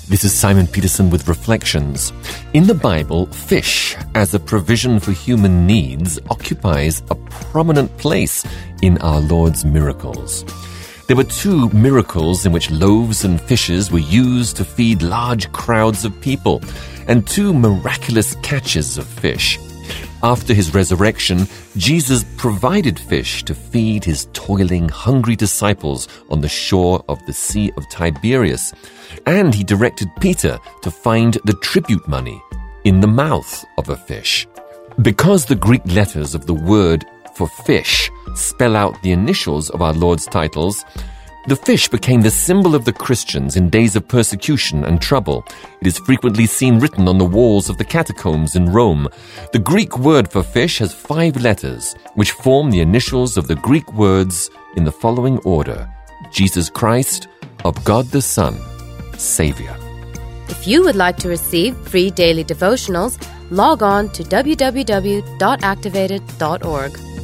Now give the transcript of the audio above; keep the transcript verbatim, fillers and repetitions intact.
This is Simon Peterson with Reflections. In the Bible, fish, as a provision for human needs, occupies a prominent place in our Lord's miracles. There were two miracles in which loaves and fishes were used to feed large crowds of people, and two miraculous catches of fish. After his resurrection, Jesus provided fish to feed his toiling, hungry disciples on the shore of the Sea of Tiberias, and he directed Peter to find the tribute money in the mouth of a fish. Because the Greek letters of the word for fish spell out the initials of our Lord's titles, the fish became the symbol of the Christians in days of persecution and trouble. It is frequently seen written on the walls of the catacombs in Rome. The Greek word for fish has five letters, which form the initials of the Greek words in the following order: Jesus Christ, of God the Son, Savior. If you would like to receive free daily devotionals, log on to w w w dot activated dot org.